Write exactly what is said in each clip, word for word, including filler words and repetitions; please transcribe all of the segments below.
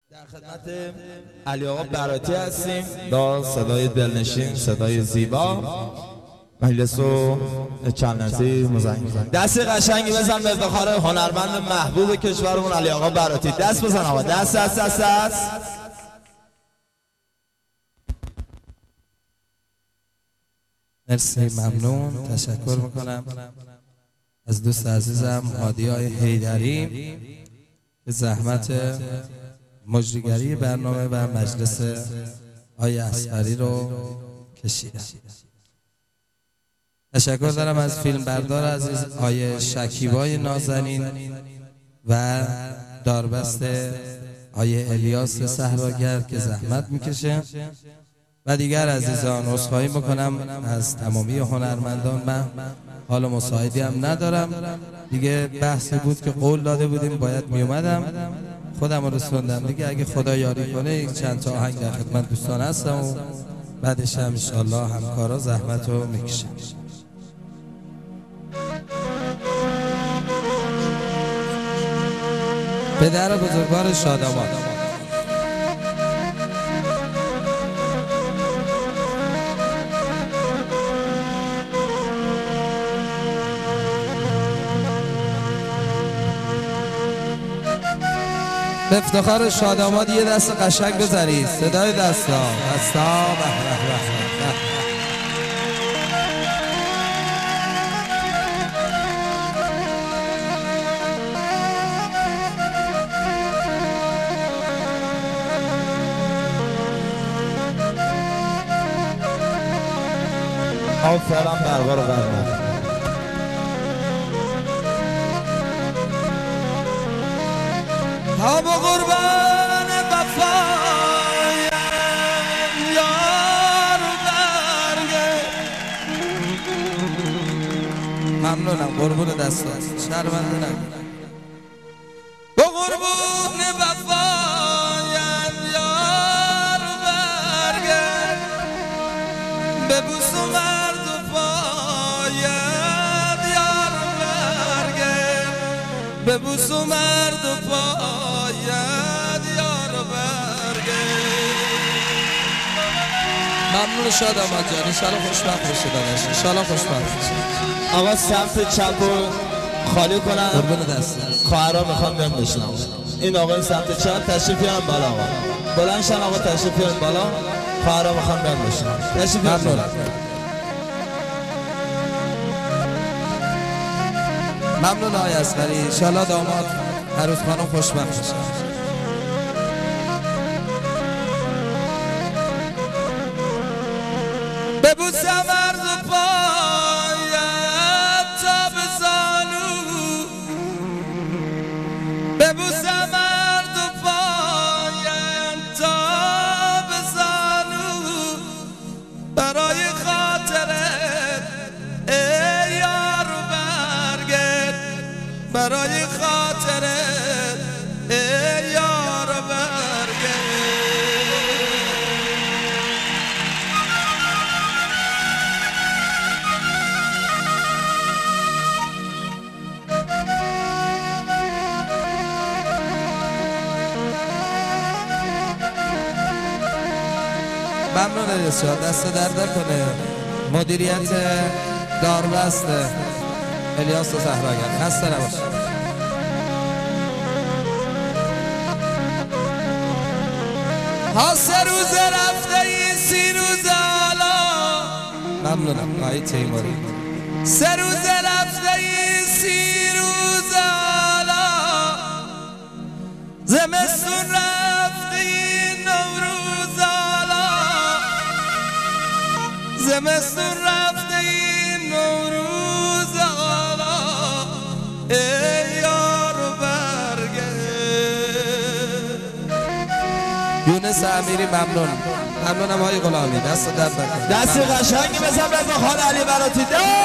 در خدمت علی آقا براتی هستیم با صدای دلنشین، صدای زیبا. مجلس رو چند لحظه مزین می‌کنیم. دست قشنگی بزن به افتخار هنرمند محبوب کشورمون علی آقا براتی. دست بزن آقا، دست دست دست دست. مرسی، ممنون، تشکر میکنم از دوست عزیزم هادی‌های حیدری که زحمت مجریگری برنامه و مجلس آقای اصغری رو کشیدن. تشکر دارم از فیلم بردار عزیز آقای شکیبای نازنین و داربست آقای الیاس صحراگر که زحمت میکشه و دیگر عزیزان. عذرخواهی میکنم از تمامی هنرمندان، من حال مساعدی هم ندارم دیگه. بحثی بود که قول داده بودیم باید میومدم، خودم رو رسوندم دیگه. اگه خدا یاری کنه چند تا آهنگ در خدمت دوستان هستم و بعدش هم انشالله همکارا زحمت رو میکشن. پدر بزرگوار شادمان به افتخار شاداماد یه دست قشنگ بزنید. صدای دستا دستا آفرین برقا رو قرمه. ها با قربان وفایم یار برگه. ممنونم، قربون دست هست، شرمنده نگه. با قربون وفایم یار برگه، ببوس و مرد و پاید یار برگه، ببوس و مرد و پاید یار برگه. ممنون شاداماد جان، انشالله خوشبخت بشه داداش، انشالله خوشبخت بشه. آقا سمت چپ رو خالی کنن، قربون دست خواهرها میخوام بیان بشنم. این آقای سمت چپ تشریف بیارن بالا. آقا بلند شن، آقا تشریف بیارن بالا، خواهرها میخوام بیان بشنم. تشریف بیارن بالا. ممنون آقای اصغری، انشالله داماد عروس خانم خوشبخت بشه. ببوسم عرض و پاید تا به زانو، ببوسم عرض و پاید تا به زانو، برای خاطرت ای یار برگرد، برای خاطرت ای یار برگرد. ممنون بسیار، دست درد کنه. مدیریت داربست الیاس صحراگر، خسته نباشید. ها سه روز رفته این سی روز حالا. ممنونم آقای تیموری. سه روز رفته این سی روز حالا، زمستون رفته این نوروز حالا، زمستون رفته این نوروز حالا، ای یار برگه. یونس امیری ممنون، ممنونم آقای غلامی، دست درد نکنه. دست قشنگی بزن به خان علی براتی.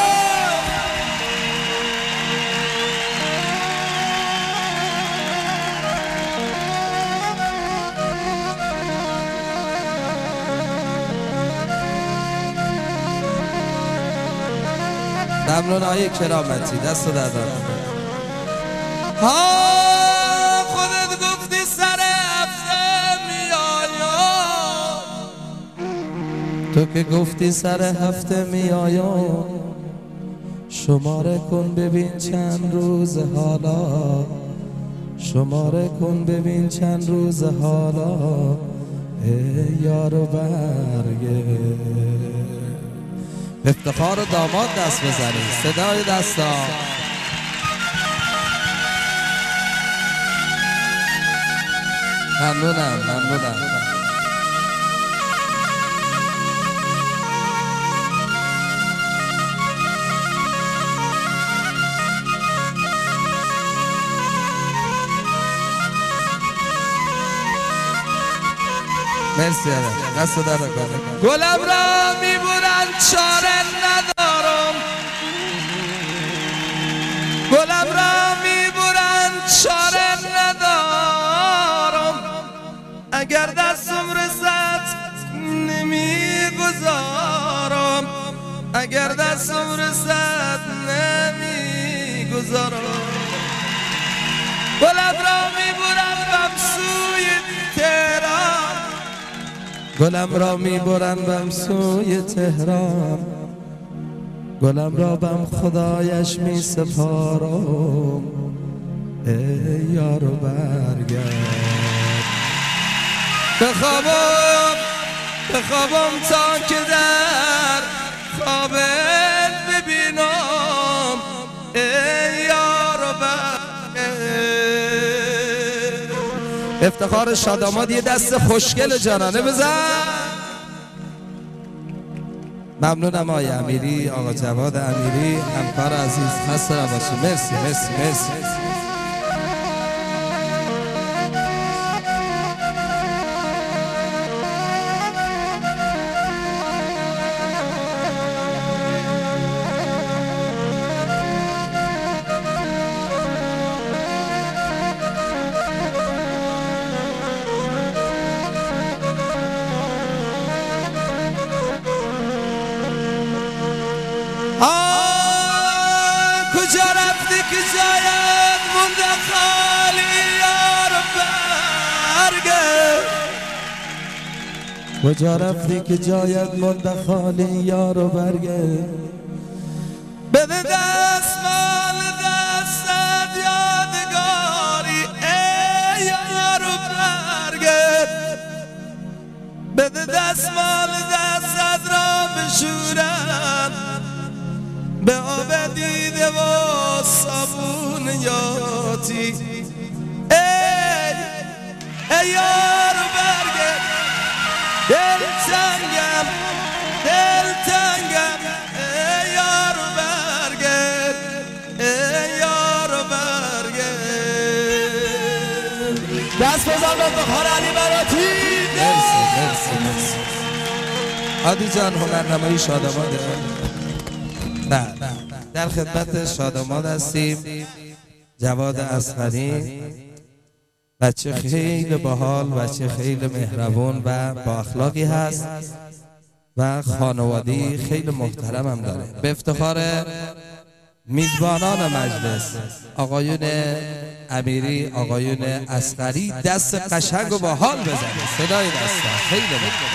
ممنون آقای کرامتی، دست درد نکنه. ها خودت گفتی سر هفته تو که گفتی سر هفته می آیم، شماره کن ببین چند روز حالا، شماره کن ببین چند روز حالا، ای یارو برگه. افتخار داماد دست بزنید، صدای دستا. ممنونم ممنونم. مرسی آره دست در کنه. گلم را میبرن چاره ندارم، گلم را میبرن چاره ندارم، اگر دستم رسد نمیگذارم، اگر دستم رسد نمیگذارم. گلم را میبرن بم سوی تهران، گلم را میبرن بم سوی تهران، گلم را بم خدایش می سپارم، ای یارو برگرد. بخوابم بخوابم تا که در خوابت ببینم، ای یارو برگرد. افتخار شاداماد یه دست خوشگل جانانه بزن. ممنونم آقای امیری، آقا جواد امیری، همکار عزیز، خسته نباشید. مرسی مرسی مرسی. کجا رفتی که جایت مونده خالی یار برگرد، کجا رفتی که جایت مونده خالی یار برگرد. بده دست مال دستت یادگاری، ای یار برگرد. بده دست مال دستت را بشورم، به آب دیده و صابون یاتی، ای ای یار برگرد. دل تنگم دل تنگم، ای یار برگرد، ای یار برگرد. دست بزن به افتخار علی براتی. مرسی مرسی مرسی. عادی جان هنرنمایی شاداماده. نه در خدمت شاداماد هستیم. جواد اصغری بچه خیلی باحال، بچه خیلی مهربون و با اخلاقی هست و خانوادی خیلی محترم هم داره. به افتخار میزبانان مجلس آقایون امیری، آقایون اصغری، دست قشنگ و باحال بزنید. صدای دستا خیلی مهربون.